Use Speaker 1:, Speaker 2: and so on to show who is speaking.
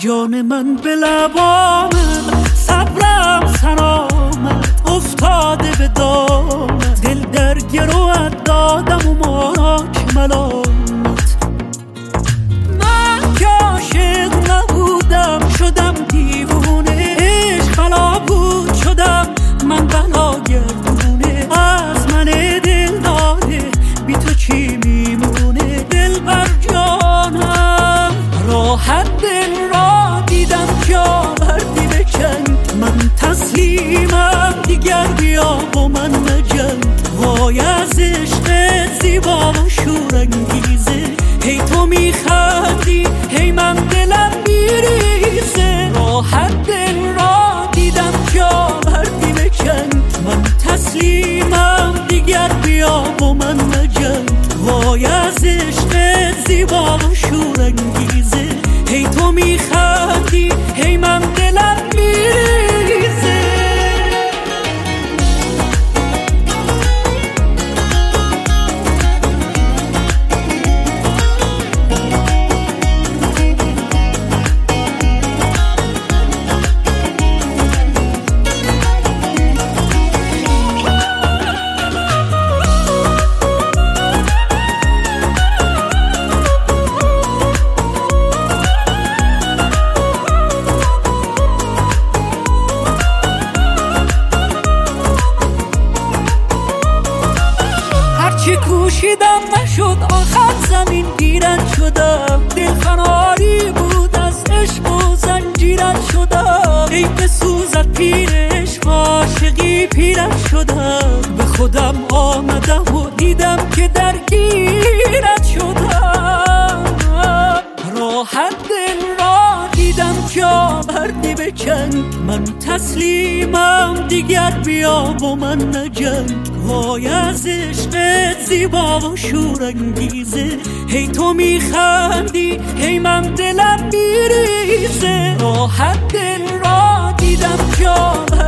Speaker 1: جان من به لبامت، صبرم سرآمد افتاده به دامت، دل در گروت دادم و ماراک ملامت. من که عاشق نبودم شدم دیوونه، عشق بلا بود شدم من بلا گردونه. از من دل داده بی تو چی میمونه؟ دل بر جانم راحت دل را دیدم جا بردی بکن. من تسلیمم دیگر بیا با من مجن. وای از عشق زیبا و شورانگیزه، هی تو میخندی هی من دلم میریزه. راحت دل را دیدم جا بردی بکن. من تسلیمم دیگر بیا با من مجن. وای از عشق زیبا و شورانگیزه، هی تو میخندی هی من دلم میریزه. چی کوشیدم نشد آخر زمین گیرت شدم. دل فناری بود از عشق و زنجیرت شدم. ای بسوزد پیر عشق عاشقی پیرت شدم. به خودم آمدم و دیدم که درگیرت شدم. راحت دل را دیدم جا بردی بکن. من تسلیمم دیگر بیا با من نجنگ. وای از عشق زیبا و شورانگیزه، هی تو میخندی هی من دلم میریزه. راحت دل را دیدم جا